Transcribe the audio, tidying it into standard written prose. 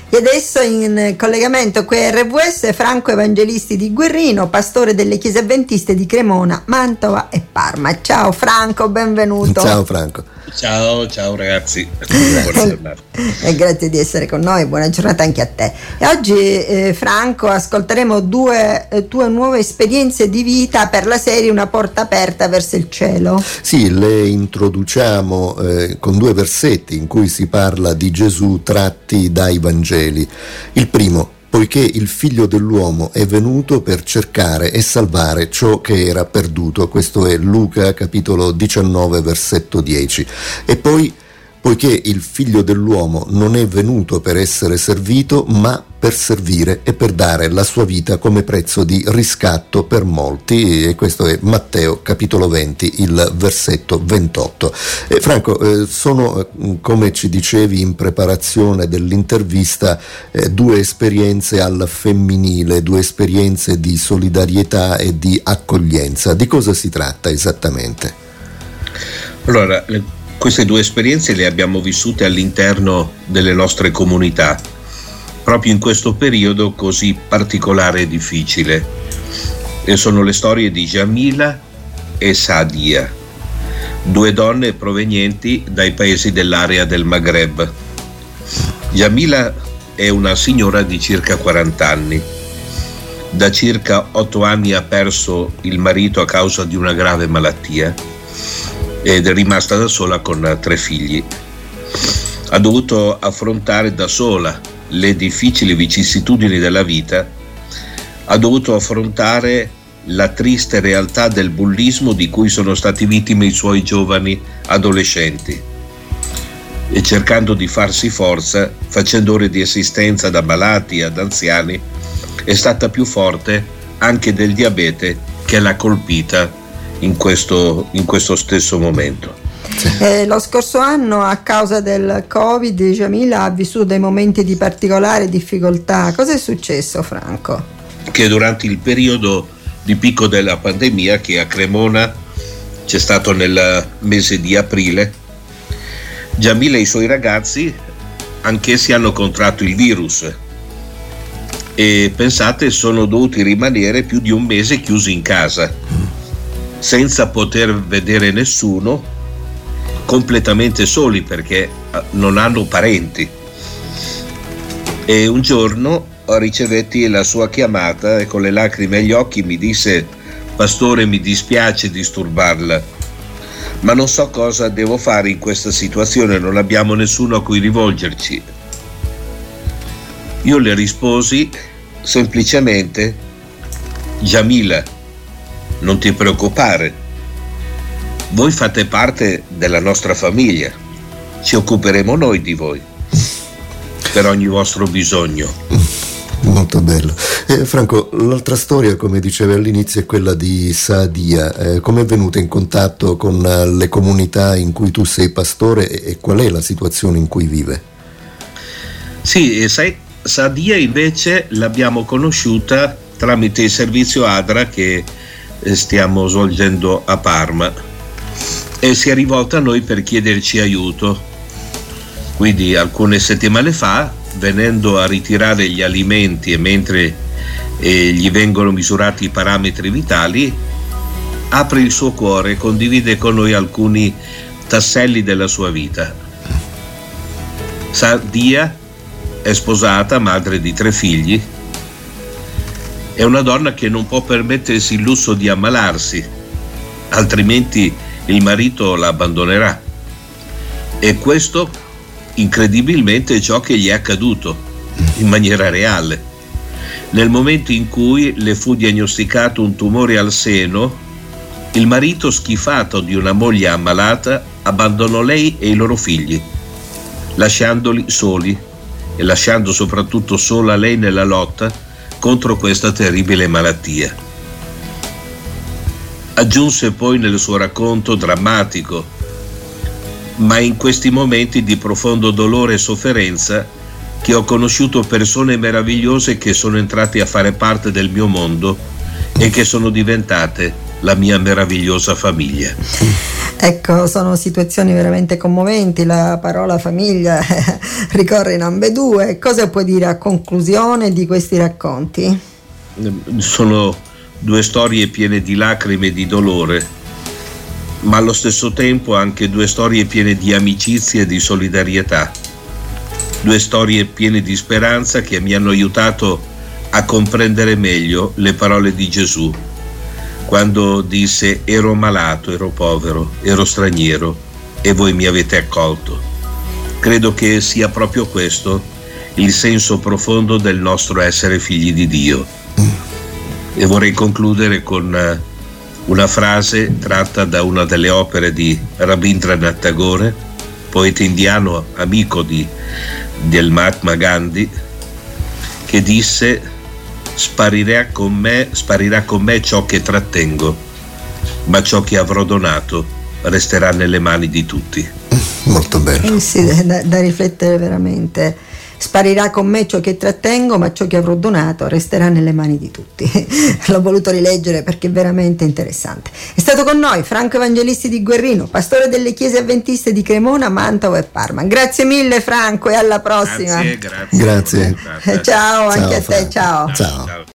E adesso in collegamento qui a RWS Franco Evangelisti di Guerrino, pastore delle chiese avventiste di Cremona, Mantova e Parma. Ciao Franco, benvenuto. Ciao Franco. Ciao ragazzi, buona giornata. E grazie di essere con noi, buona giornata anche a te. E oggi Franco ascolteremo due tue nuove esperienze di vita per la serie Una porta aperta verso il cielo. Sì, le introduciamo con due versetti in cui si parla di Gesù tratti dai Vangeli. Il primo: poiché il figlio dell'uomo è venuto per cercare e salvare ciò che era perduto. Questo è Luca capitolo 19 versetto 10. E poi: poiché il figlio dell'uomo non è venuto per essere servito, ma per servire e per dare la sua vita come prezzo di riscatto per molti. E questo è Matteo capitolo 20, il versetto 28. Franco, sono, come ci dicevi in preparazione dell'intervista, due esperienze al femminile, due esperienze di solidarietà e di accoglienza. Di cosa si tratta esattamente? Allora, queste due esperienze le abbiamo vissute all'interno delle nostre comunità, proprio in questo periodo così particolare e difficile. E sono le storie di Jamila e Saadia, due donne provenienti dai paesi dell'area del Maghreb. Jamila è una signora di circa 40 anni. Da circa 8 anni ha perso il marito a causa di una grave malattia ed è rimasta da sola con 3 figli. Ha dovuto affrontare da sola le difficili vicissitudini della vita, ha dovuto affrontare la triste realtà del bullismo di cui sono stati vittime i suoi giovani adolescenti, e cercando di farsi forza, facendo ore di assistenza ad ammalati, ad anziani, è stata più forte anche del diabete che l'ha colpita in questo stesso momento. Lo scorso anno, a causa del Covid, Jamila ha vissuto dei momenti di particolare difficoltà. Cosa è successo, Franco? Che durante il periodo di picco della pandemia, che a Cremona c'è stato nel mese di aprile, Jamila e i suoi ragazzi anch'essi hanno contratto il virus e, pensate, sono dovuti rimanere più di un mese chiusi in casa senza poter vedere nessuno, completamente soli perché non hanno parenti. E un giorno ricevetti la sua chiamata e con le lacrime agli occhi mi disse: pastore, mi dispiace disturbarla, ma non so cosa devo fare in questa situazione, non abbiamo nessuno a cui rivolgerci. Io le risposi semplicemente: Jamila, non ti preoccupare, voi fate parte della nostra famiglia, ci occuperemo noi di voi per ogni vostro bisogno. Molto bello. Franco, l'altra storia, come dicevi all'inizio, è quella di Saadia. Come è venuta in contatto con le comunità in cui tu sei pastore e qual è la situazione in cui vive? Sì, Saadia invece l'abbiamo conosciuta tramite il servizio ADRA che stiamo svolgendo a Parma, e si è rivolta a noi per chiederci aiuto. Quindi alcune settimane fa, venendo a ritirare gli alimenti e mentre gli vengono misurati i parametri vitali, apre il suo cuore e condivide con noi alcuni tasselli della sua vita. Saadia è sposata, madre di 3 figli. È una donna che non può permettersi il lusso di ammalarsi, altrimenti il marito la abbandonerà. E questo, incredibilmente, è ciò che gli è accaduto in maniera reale. Nel momento in cui le fu diagnosticato un tumore al seno, il marito, schifato di una moglie ammalata, abbandonò lei e i loro figli, lasciandoli soli e lasciando soprattutto sola lei nella lotta contro questa terribile malattia. Aggiunse poi nel suo racconto drammatico: ma in questi momenti di profondo dolore e sofferenza che ho conosciuto persone meravigliose che sono entrate a fare parte del mio mondo e che sono diventate la mia meravigliosa famiglia. Ecco, sono situazioni veramente commoventi, la parola famiglia ricorre in ambedue. Cosa puoi dire a conclusione di questi racconti? Sono due storie piene di lacrime e di dolore, ma allo stesso tempo anche due storie piene di amicizia e di solidarietà, due storie piene di speranza che mi hanno aiutato a comprendere meglio le parole di Gesù quando disse: ero malato, ero povero, ero straniero e voi mi avete accolto. Credo che sia proprio questo il senso profondo del nostro essere figli di Dio. E vorrei concludere con una frase tratta da una delle opere di Rabindranath Tagore, poeta indiano amico del Mahatma Gandhi, che disse: sparirà con me ciò che trattengo, ma ciò che avrò donato resterà nelle mani di tutti. Molto bello. Sì, da riflettere veramente. Sparirà con me ciò che trattengo, ma ciò che avrò donato resterà nelle mani di tutti. L'ho voluto rileggere perché è veramente interessante. È stato con noi Franco Evangelisti di Guerrino, pastore delle chiese avventiste di Cremona, Mantova e Parma. Grazie mille Franco e alla prossima. Grazie. Ciao, anche a te, ciao. Ciao.